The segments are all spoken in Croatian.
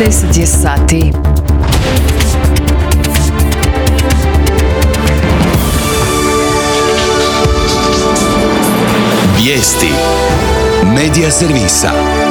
10 je sati. Vijesti Medija servisa.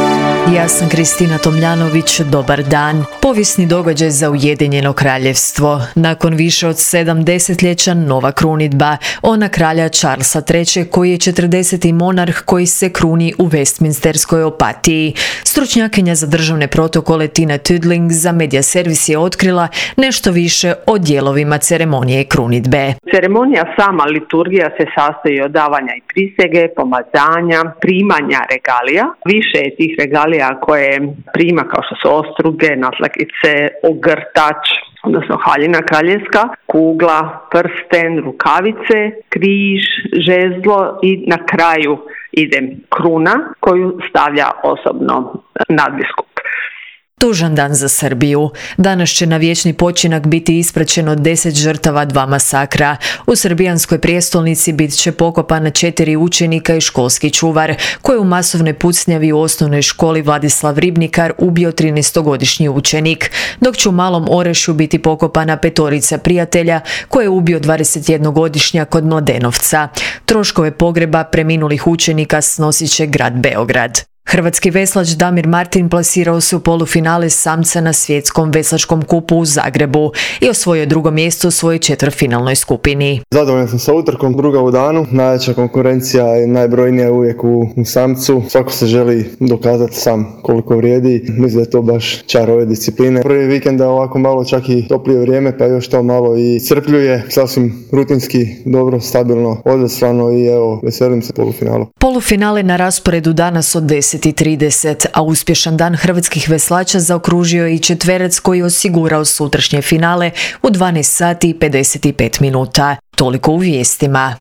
Ja sam Kristina Tomljanović, dobar dan. Povijesni događaj za Ujedinjeno kraljevstvo. Nakon više od 7 desetljeća nova krunidba. Ona kralja Charlesa III, koji je 40. monarh koji se kruni u Westminsterskoj Opatiji. Stručnjakinja za državne protokole Tina Tudling za Medija servis je otkrila nešto više o dijelovima ceremonije krunidbe. Ceremonija sama liturgija se sastoji od davanja i prisege, pomazanja, primanja regalija. Više je tih regalija koje prima, kao što su ostruge, natlakice, ogrtač, odnosno haljina kraljevska, kugla, prsten, rukavice, križ, žezlo i na kraju ide kruna koju stavlja osobno nadbiskup. Tužan dan za Srbiju. Danas će na vječni počinak biti ispraćeno 10 žrtava 2 masakra. U srbijanskoj prijestolnici bit će pokopana 4 učenika i školski čuvar, koje u masovnoj pucnjavi u osnovnoj školi Vladislav Ribnikar ubio 13-godišnji učenik, dok će u Malom Orešju biti pokopana 5 prijatelja koje je ubio 21-godišnjak kod Mladenovca. Troškove pogreba preminulih učenika snosit će grad Beograd. Hrvatski veslač Damir Martin plasirao se u polufinale samca na svjetskom veslačkom kupu u Zagrebu i osvojio 2. mjesto u svojoj četvrtfinalnoj skupini. Zadovoljan sam sa utrkom, druga u danu. Najjača konkurencija je najbrojnija uvijek u samcu. Svako se želi dokazati sam koliko vrijedi. Mislim da je to baš čar ove discipline. Prvi vikend je ovako malo čak i toplije vrijeme, pa još to malo i crpljuje. Sasvim rutinski, dobro, stabilno, odeslano i evo, veselim se polufinalu. Polufinale na rasporedu danas od 10:30, a uspješan dan hrvatskih veslača zaokružio je i četverac koji je osigurao sutrašnje finale u 12:55. Toliko u vijestima.